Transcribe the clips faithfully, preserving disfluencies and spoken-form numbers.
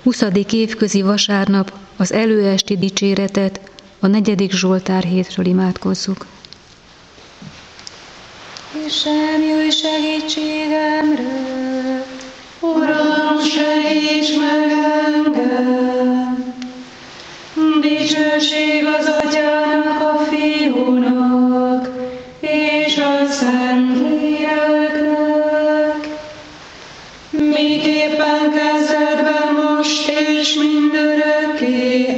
huszadik évközi vasárnap az előesti dicséretet, a negyedik Zsoltár hétről imádkozzuk. Isten, jöjj segítségemre! Uram, segíts meg engem! Dicsőség az Atyának, a Fiúnak, és a Szentléleknek, miképpen kezdetben, most és mindörökké.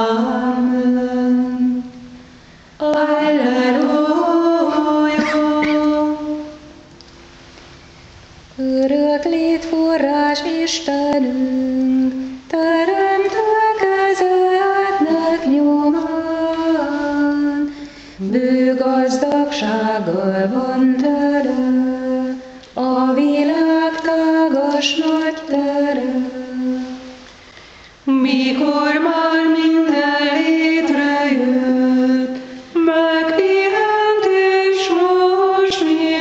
Ámen. Alleluja! Örök létforrás Istenünk, teremtő kezednek nyomán, bő gazdagsággal van tele, a világ tágas nagy tere. Mikor már minden létrejött, megpihent és most mi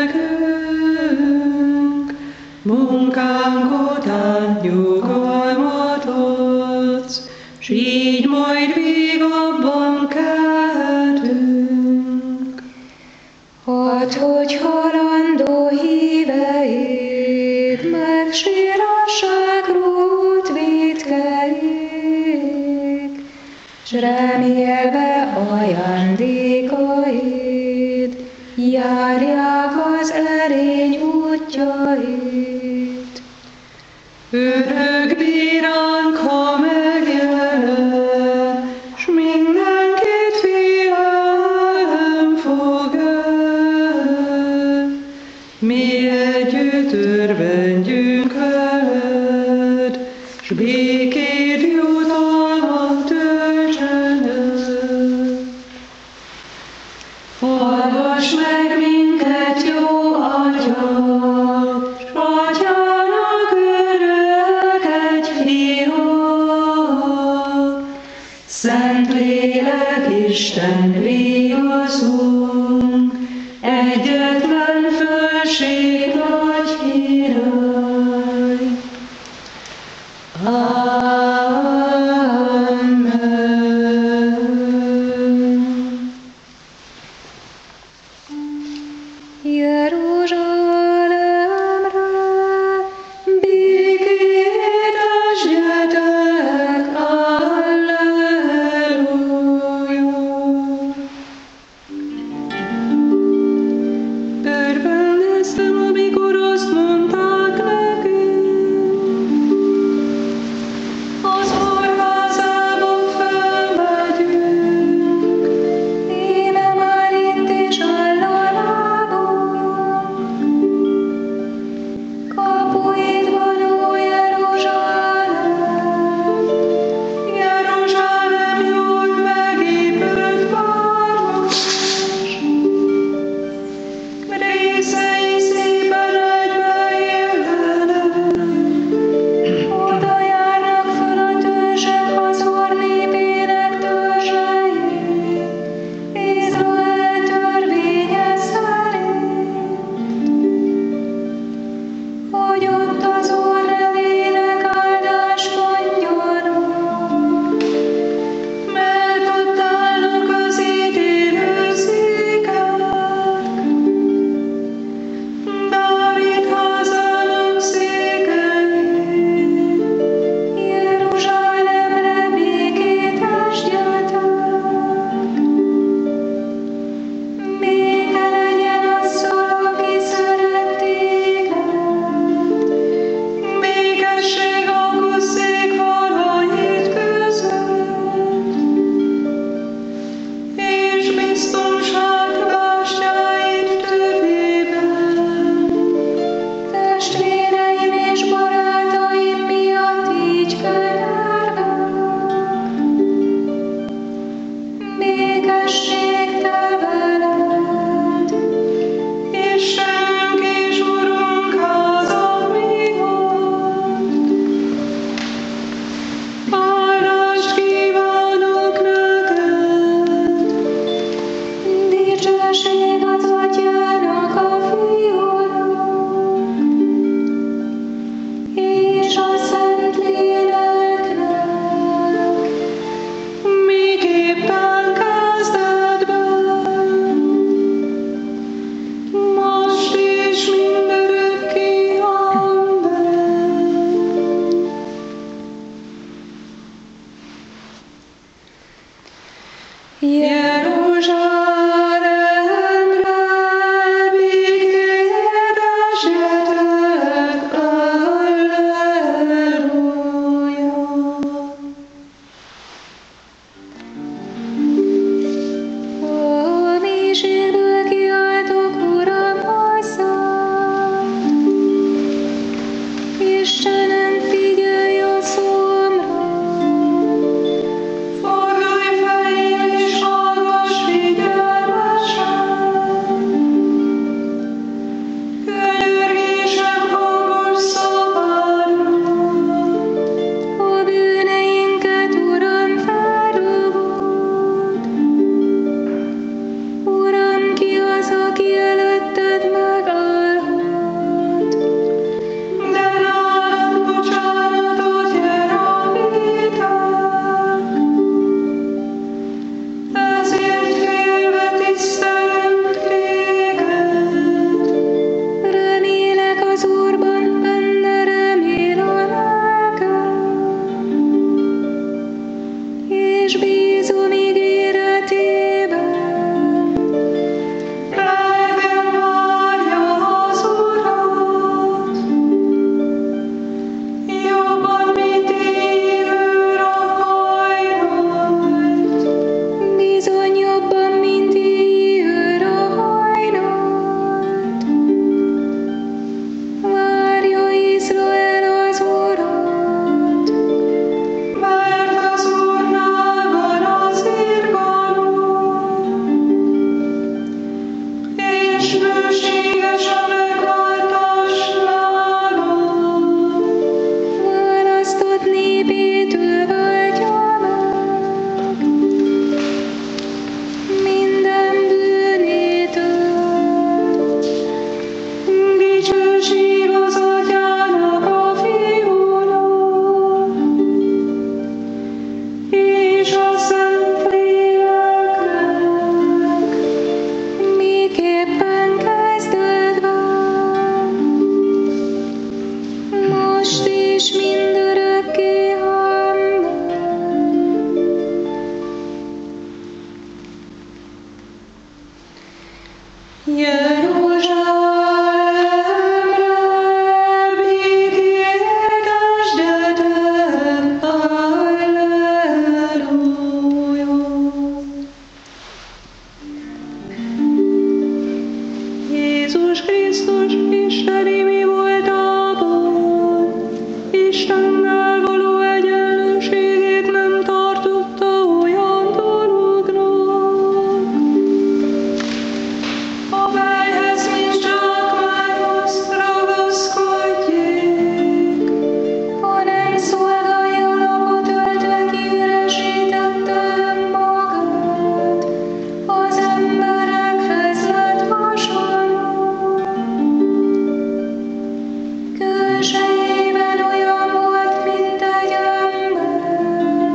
nekünk, munkánk után nyugalmat adsz, s így majd végabban kelhetünk. Hadd, hogy halandó híveid, meg sírasságról vétkeik, s remélve ajándékaid, járják az erény útjait. Örök bíránk, ha megjelen, s mindenkit félelem fog el. Mi együtt örvendjünk veled, s békéd jutalmat töltsen el. Hallgass meg minket, jó Atya, s Atyának örök egy Fia. Szentlélek, Isten vigaszunk, egyetlen fölség nagy király. Ámen. Istenem, figyelj a szomra! Fordulj feléd és hallgass figyelmesen! Könyörgésem hangos szavadra! A bűneinket, Uram, felrúgod. Uram, ki az, aki előtted megállhat? De nálad bocsánatot jár a vétek. Ezért félve tisztelünk téged. Remélek az Úrban, benne remél a lelkem, és bízom ígéretében. Lelkem várja az Urat, jobban, mint éjjel a hajnalt. Bizony jobban, mint éjjel a hajnalt. Várja Izrael az Urat, Mert az Úrnál van az irgalom, és bőséges a megváltás nála. választott népét ő váltja meg, minden bűnétől. Dicsőség az Atyának, a Fiúnak, és a Szentléleknek, Miképpen kezdődve, most és mindörökké, amen. Jeruzsálemre békét esdetek, halleluja. Jézus Krisztus isteni mi voltában, Istennel való egyenlőségét nem tartotta olyan dolognak, amelyhez mint zsákmányhoz ragaszkodjék, Hanem szolgai alapot öltve kiüresítette önmagát, az emberekhez lett hasonló. Külsejében olyan volt, mint egy ember,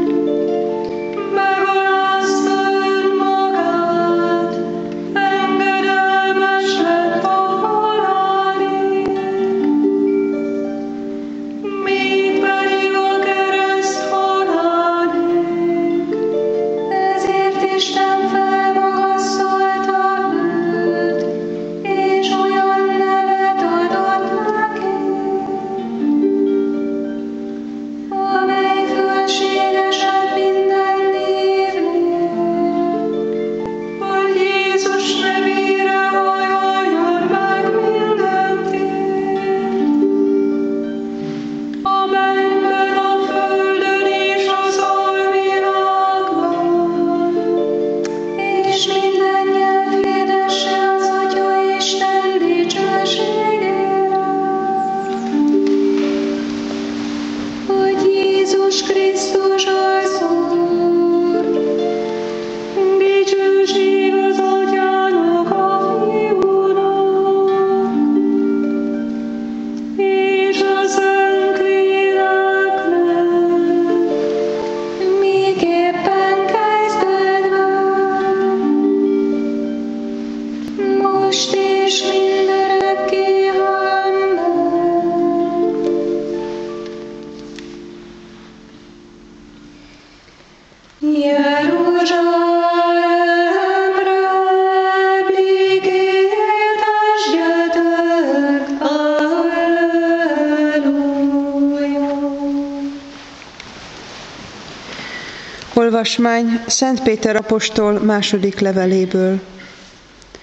megalázta önmagát, engedelmes lett a halálig, mégpedig a kereszt halálig. ezért Isten felmagasztalta őt, és olyan nevet adott neki, amely fölségesebb minden névnél, Hogy Jézus nevére hajoljon meg minden tér, a mennyben, a földön és az alvilágban. és minden nyelv hirdesse az Atya Isten dicsőségére, hogy Jézus Krisztus az Úr. Dicsőség az Atyának, a Fiúnak, és a Szentléleknek, Miképpen kezdődve, most és mindörökké, amen. Jeruzsálemre békét esdetek, halleluja. Olvasmány Szent Péter apostol második leveléből.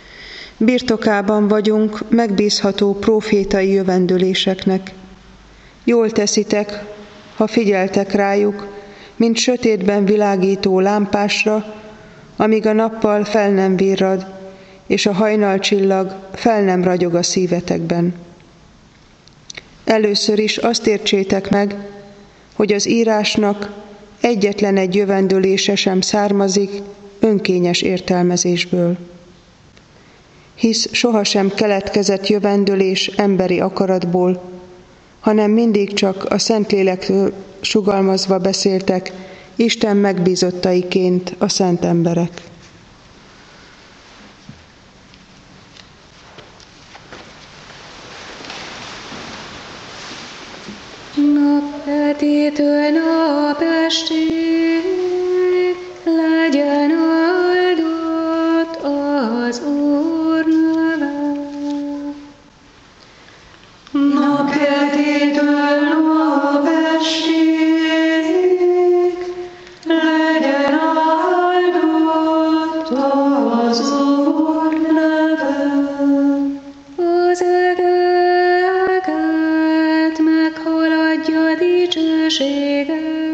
Birtokában vagyunk megbízható prófétai jövendőléseknek. Jól teszitek, ha figyeltek rájuk, mint sötétben világító lámpásra, amíg a nappal fel nem virrad, és a hajnalcsillag fel nem ragyog a szívetekben. Először is azt értsétek meg, hogy az írásnak egyetlen egy jövendőlése sem származik önkényes értelmezésből. Hisz sohasem keletkezett jövendőlés emberi akaratból, hanem mindig csak a Szentlélektől sugalmazva beszéltek Isten megbízottaiként a szent emberek. Naphetétől napestig legyen áldott az Úr neve. Naphetétől napestig legyen áldott az Úr neve. Az egeket meghaladja dicsősége.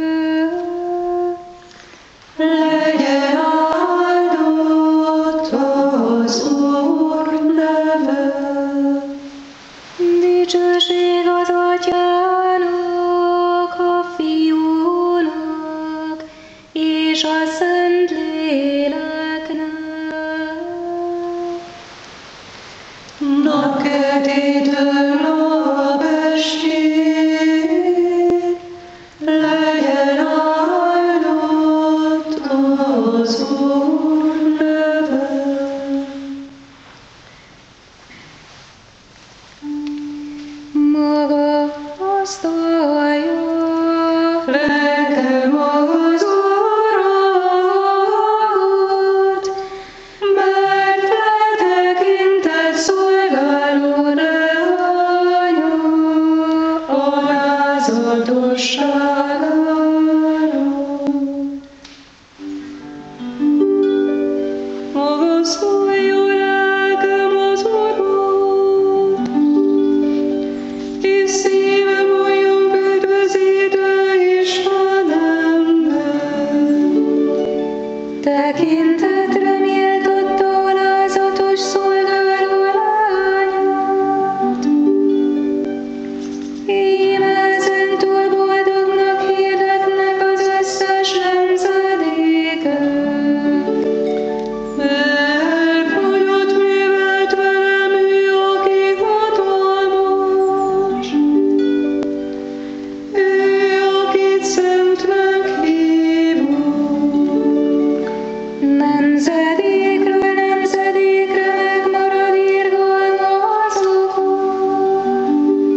Legyen áldott az Úr neve. Dicsőség az Atyának, a Fiúnak és a Szentléleknek. Napkelétől napestig legyen áldott az Úr neve. Maga azt hallja, Lelkem az Urat, mert letekintett szolgáló leánya alázatosságára. Maga szóljon lelkem az Urat, és szívem olyan üdvözítő Istenemben. tekintetre méltatta alázatos szolgáló lányát. Íme ezentúl boldognak hirdetnek az összes nemzedékek. Mert nagyot művelt velem ő, aki hatalmas, ő, akit szentnek hívunk. Nemzedékről nemzedékre megmarad irgalma azokon,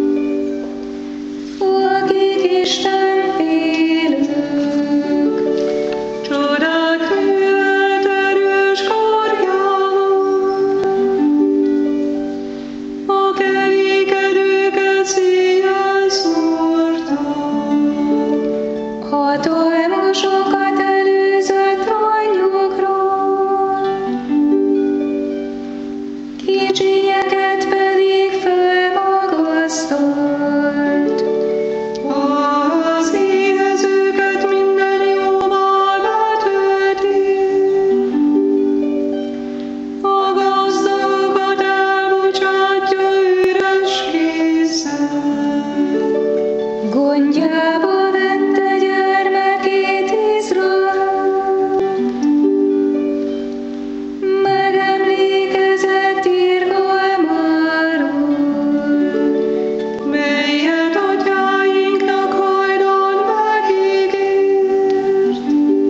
akik Isten félők. Csodát művelt erős karjával, a kerékedőket széjjel szórta. Hatalmasokat előzött angyokról, kicsinyeket pedig felmagasztalt. Az éhezőket minden jóval betölti, a gazdagokat elbocsátja üres kézzel. Gondjába vette gyermekét Izrael, megemlékezett irgalmáról, Melyet atyáinknak hajdan megígért,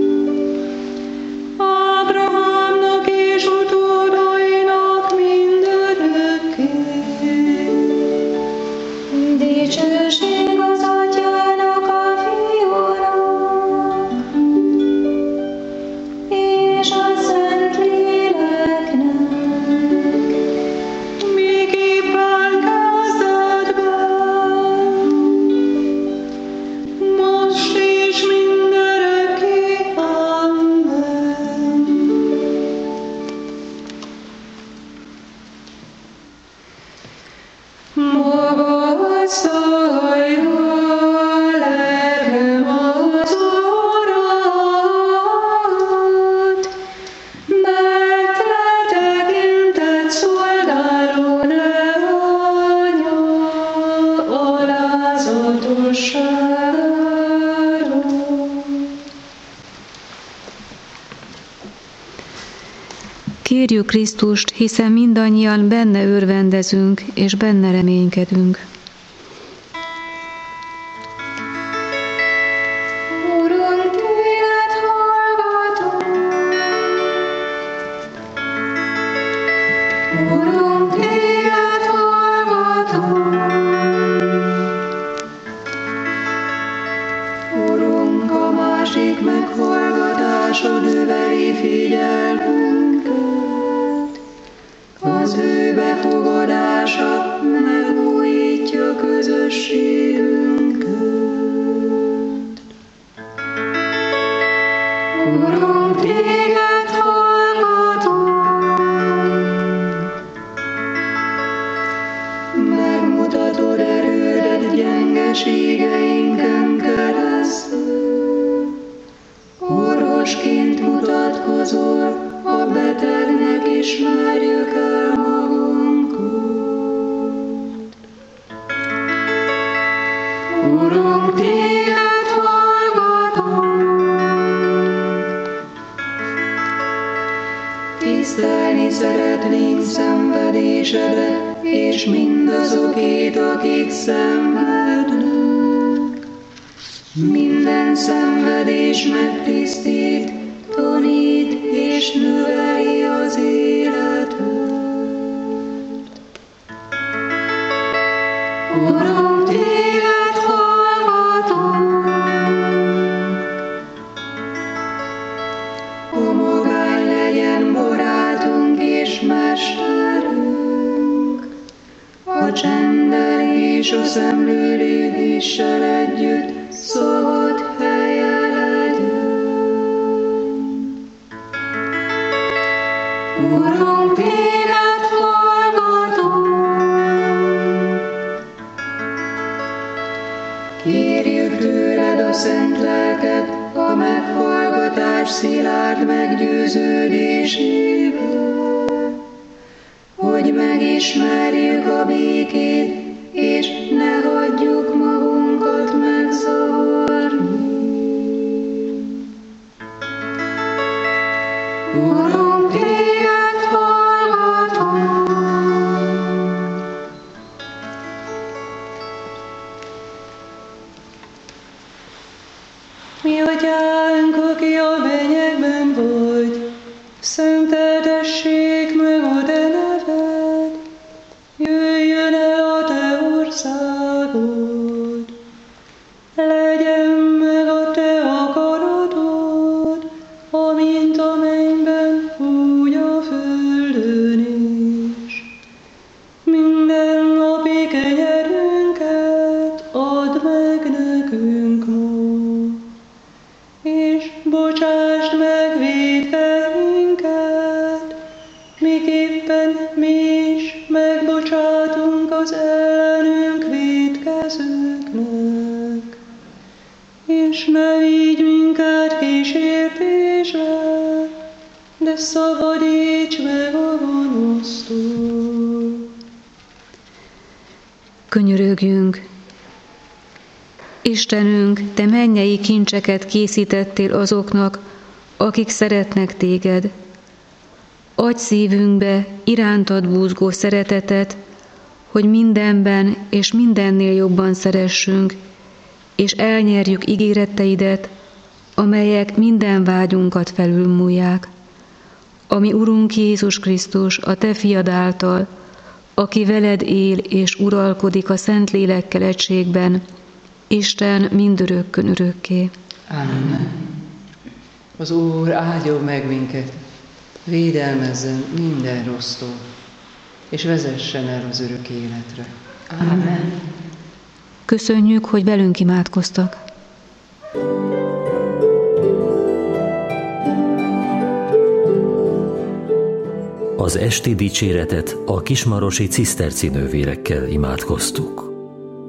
Ábrahámnak és utódainak mindörökké. dicsőség az Atyának, a Kérjük Krisztust, hiszen mindannyian benne örvendezünk, és benne reménykedünk. Urunk, téged hallgatunk. Urunk, téged hallgatunk. Urunk, a másik meghallgatásod öveli figyelmünket. Az ő befogadása megújítja közösségünket. Urunk, téged hallgatunk. Megmutatod erődet gyengeségeinken keresztül. Orvosként mutatkozol, a betegnek ismerjük el magunkat. Urunk, téged hallgatunk. Tisztelni szeretnénk szenvedésedet, és mindazokét, akik szenvednek. Minden szenvedés megtisztít, tanít és növeli az életet. Uram, téged hallgatunk. A magány legyen barátunk és mesterünk, a csenddel és a szemlélődéssel együtt szabad helye legyen. Uram, téged hallgatunk. Kérjük tőled a szent lelket a meghallgatás szilárd meggyőződésével, hogy megismerjük a békét, és ne hagyjuk magunkat megzavarni. Uram, téged hallgatunk. Mi atyánk, aki a mennyekben vagy, szenteltessék meg a te neved, jöjjön el a te országod, legyen meg a te akaratod, amint a mennyben, úgy a földön is. Minden napi kenyerünket add meg nekünk ma, és bocsásd meg vétkeinket, miképpen mi is megbocsátunk az ellenünk vétkezőknek. És ne vigy minket kísértésbe, de szabadíts meg a gonosztól. Könyörögjünk! Istenünk, te mennyei kincseket készítettél azoknak, akik szeretnek téged. Adj szívünkbe irántad búzgó szeretetet, hogy mindenben és mindennél jobban szeressünk, és elnyerjük ígéreteidet, amelyek minden vágyunkat felülmúlják. Ami Urunk Jézus Krisztus, a te fiad által, aki veled él és uralkodik a Szentlélekkel egységben, Isten mindörökkön örökké. Amen. Az Úr áldjon meg minket, védelmezzen minden rossztól, és vezessen el az örök életre. Amen. Köszönjük, hogy velünk imádkoztak. Az esti dicséretet a kismarosi ciszterci nővérekkel imádkoztuk.